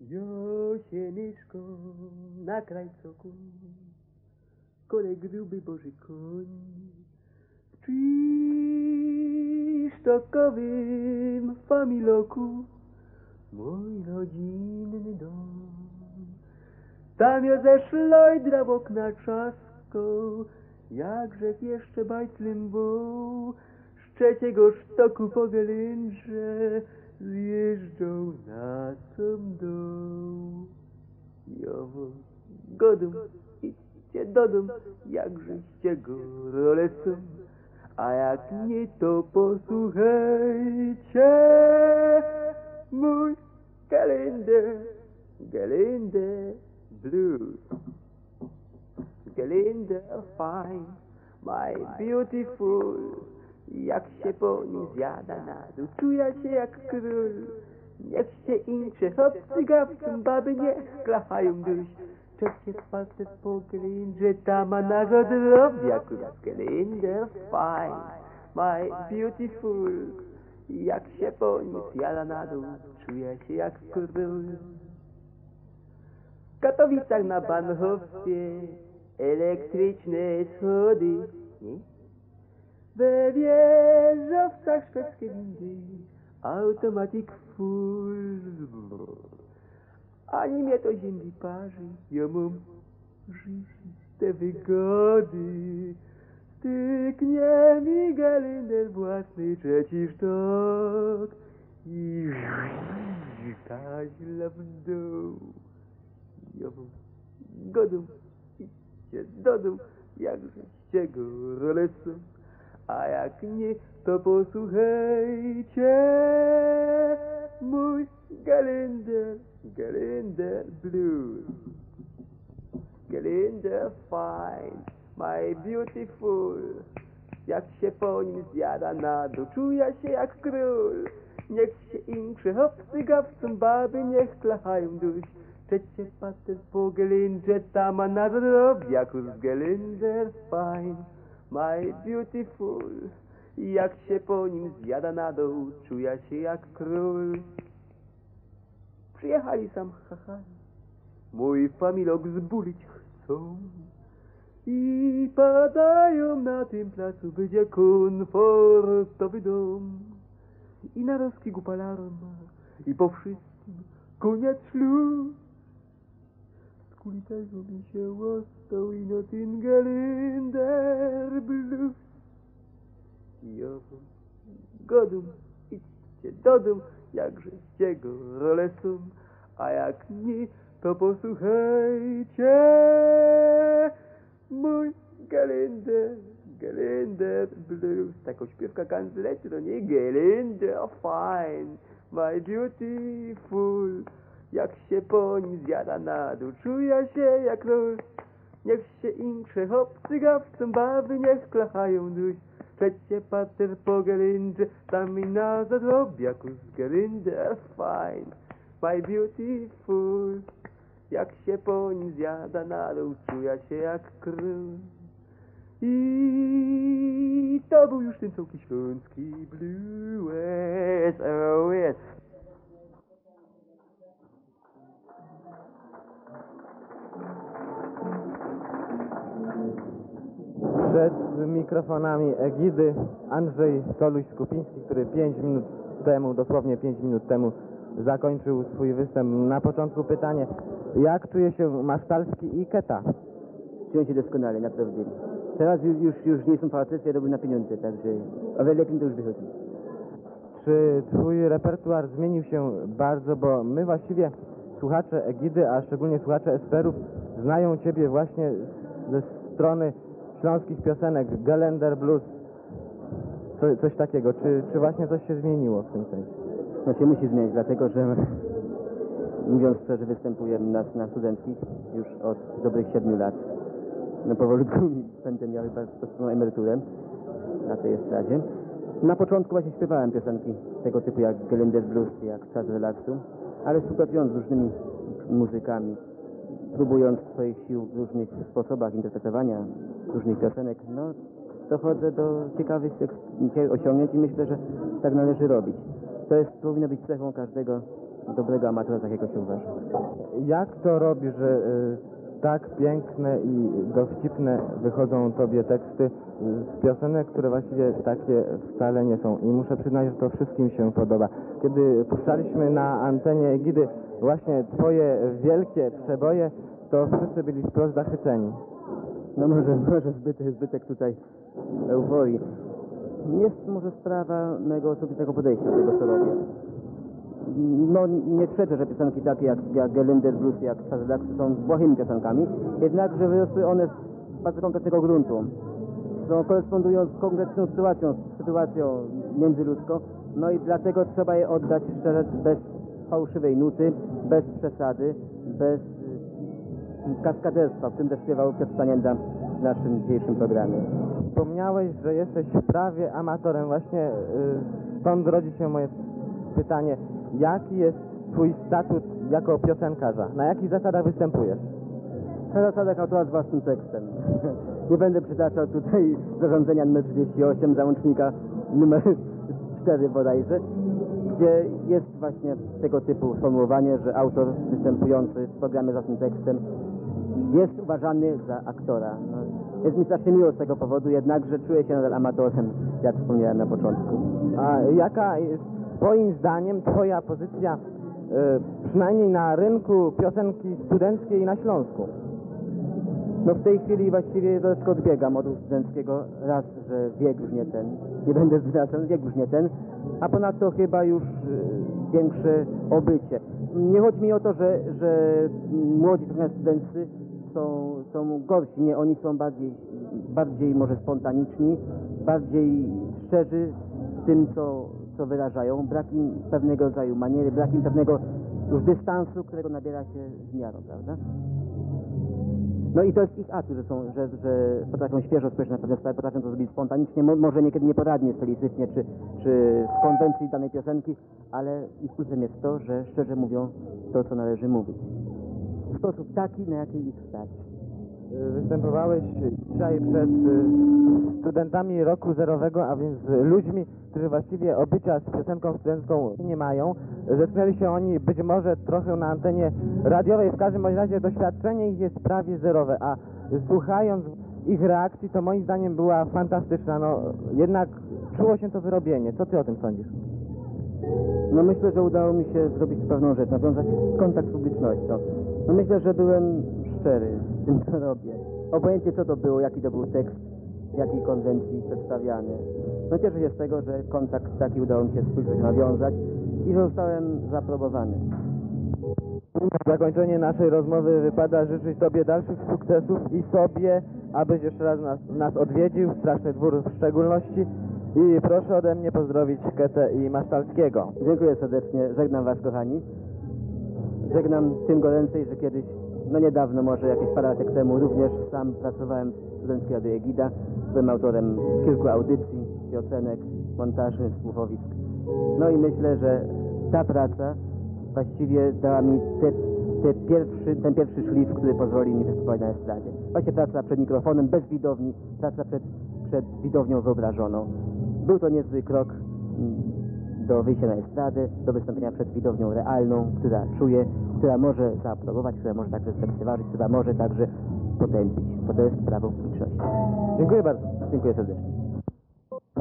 Josieniczko na krajcoku, kolej gruby Boży koń. W przysztokowym familoku mój rodzinny dom. Tam ja ze szlojdra w okna trzaskał, jakże jeszcze bajtlym był. Z trzeciego sztoku po gelindrze zjeżdżał na sam dół. Jowo, godum, idźcie do dom, jakżeście go rolecą, a jak nie, to posłuchajcie mój Gelinde blues. Gelinde fine, my beautiful, jak się po nim zjada na dół, czuję się jak król. Niech się incze, chłopcy gawcem, baby niech klachają duś. Trzecie palce po Gelindrze, ta ma nago drobiaku. Gelinde fine, my beautiful, jak się po nim zjada na dół, czuję się jak król. W Katowicach na Bahnhofie elektryczne schody, nie? We wieżowcach szwedzkie windy, automatic full. Ani mnie to ziemi parzy, ja mam życiste wygody. Styknie mi Gelinder własny trzeci sztok i kaźla w dół. Ja mam godą, idźcie do domu, jakżeście go rolecą, a jak nie, to posłuchajcie mój Gelinder blues. Gelinder fine, my beautiful, jak się po nim zjada na dół, czuję się jak król. Niech się inkrze, chłopcy gawcą, baby niech klachają duś. Trzecie pater po Gelindrze, ta ma na drobiaku z Gelinder fine, my beautiful, jak się po nim zjada na dół, czuję się jak król. Przyjechali sam chachali, mój familok zbulić chcą i padają na tym placu, będzie komfortowy dom i na rozkigu palarma i po wszystkim koniec ślub. Z kuli tego mi się ostał i no ten Gelinder blues. Jowo, godum, idźcie do dom, jakżeście go rolecą, a jak nie, to posłuchajcie mój Gelinder blues. Taką śpiewka kanzleci, to nie? Gelinder fine, my beautiful, jak się po nim zjada na dół, czuję się jak król. Niech się inkrze, chłopcy gawcą, baby niech klachają duś. Trzecie pater po Gelindrze, tam i na zadrobiaku z Gelinder fine, my beautiful, jak się po nim zjada na dół, czuję się jak król. I to był już ten całki śląski blues, oh yes. Przed mikrofonami Egidy Andrzej Toluś-Skupiński, który dosłownie 5 minut temu zakończył swój występ. Na początku pytanie, jak czuje się Masztalski i Keta? Czuję się doskonale, naprawdę. Teraz już nie są facet, ja robię na pieniądze, także o wiele lepiej to już wychodzi. Czy twój repertuar zmienił się bardzo, bo my właściwie, słuchacze Egidy, a szczególnie słuchacze Esperów, znają ciebie właśnie ze strony śląskich piosenek, Gelender blues, coś takiego. Czy właśnie coś się zmieniło w tym sensie? No się musi zmienić, dlatego że mówiąc szczerze, występuję na studenckich już od dobrych 7 lat. No powolutku będę miał chyba prostą emeryturę na tej estradzie. Na początku właśnie śpiewałem piosenki tego typu jak Gelender blues, jak Czas relaksu, ale współpracując z różnymi muzykami, próbując swoich sił w różnych sposobach interpretowania różnych piosenek, no dochodzę do ciekawych osiągnięć i myślę, że tak należy robić. To powinno być cechą każdego dobrego amatora, takiego się uważa. Jak to robi, że tak piękne i dowcipne wychodzą tobie teksty z piosenek, które właściwie takie wcale nie są. I muszę przyznać, że to wszystkim się podoba. Kiedy puszczaliśmy na antenie Egidy właśnie twoje wielkie przeboje, to wszyscy byli wprost zachwyceni. No może zbytek tutaj euforii. Jest może sprawa mego osobistego podejścia do tego, co robię. No nie przeczę, że piosenki takie jak Gerlinde Blues, jak Sazelaksy są błahymi piosenkami, jednakże wyrosły one z bardzo konkretnego gruntu. Korespondują z konkretną sytuacją międzyludzką, no i dlatego trzeba je oddać szczerze, bez fałszywej nuty, bez przesady, bez kaskaderstwa, w tym też śpiewał Piotr Stanienda w naszym dzisiejszym programie. Wspomniałeś, że jesteś prawie amatorem. Właśnie stąd rodzi się moje pytanie. Jaki jest twój statut jako piosenkarza? Na jakich zasadach występujesz? Na zasadach autora z własnym tekstem. Nie będę przytaczał tutaj zarządzenia nr 38, załącznika numer 4 bodajże, gdzie jest właśnie tego typu sformułowanie, że autor występujący w programie z własnym tekstem jest uważany za aktora. No, jest mi strasznie miło z tego powodu, jednakże czuję się nadal amatorem, jak wspomniałem na początku. A jaka jest twoim zdaniem twoja pozycja, przynajmniej na rynku piosenki studenckiej na Śląsku? No w tej chwili właściwie troszeczkę odbiegam od studenckiego. Raz, że wiek już nie ten, nie będę zdradzał, wiek już nie ten, a ponadto chyba już większe obycie. Nie chodzi mi o to, że młodzi studency są gorsi, nie, oni są bardziej może spontaniczni, bardziej szczerzy w tym, co wyrażają. Brak im pewnego rodzaju maniery, brak im pewnego już dystansu, którego nabiera się z miarą, prawda? No i to jest ich atut, że potrafią świeżo spojrzeć na pewne sprawy, potrafią to zrobić spontanicznie, może niekiedy nieporadnie, stylistycznie, czy z konwencji danej piosenki, ale ich plusem jest to, że szczerze mówią to, co należy mówić. W sposób taki, na jaki ich stać. Występowałeś dzisiaj przed studentami roku zerowego, a więc ludźmi, którzy właściwie obycia z piosenką studencką nie mają. Zetknęli się oni być może trochę na antenie radiowej, w każdym razie doświadczenie ich jest prawie zerowe, a słuchając ich reakcji, to moim zdaniem była fantastyczna. No jednak czuło się to wyrobienie. Co ty o tym sądzisz? No myślę, że udało mi się zrobić pewną rzecz, nawiązać kontakt z publicznością. No myślę, że byłem szczery w tym, co robię. Obojętnie co to było, jaki to był tekst, jakiej konwencji przedstawiany. No cieszę się z tego, że kontakt taki udało mi się z publicznością nawiązać i zostałem zaaprobowany. Na zakończenie naszej rozmowy wypada życzyć Tobie dalszych sukcesów i sobie, abyś jeszcze raz nas odwiedził, Straszny Dwór w szczególności. I proszę ode mnie pozdrowić Ketę i Masztalskiego. Dziękuję serdecznie, żegnam Was, kochani. Żegnam tym goręcej, że kiedyś, no niedawno, może jakieś parę lat temu, również sam pracowałem w Studenckiej Radiu Egida. Byłem autorem kilku audycji, piosenek, montaży, słuchowisk. No i myślę, że ta praca właściwie dała mi ten pierwszy szlif, który pozwoli mi występować na estradzie. Właśnie praca przed mikrofonem, bez widowni, praca przed widownią wyobrażoną. Był to niezły krok do wyjścia na estradę, do wystąpienia przed widownią realną, która czuje, która może zaaprobować, która może także zlekceważyć, która może także potępić, bo to jest prawo publiczności. Dziękuję bardzo. Dziękuję serdecznie.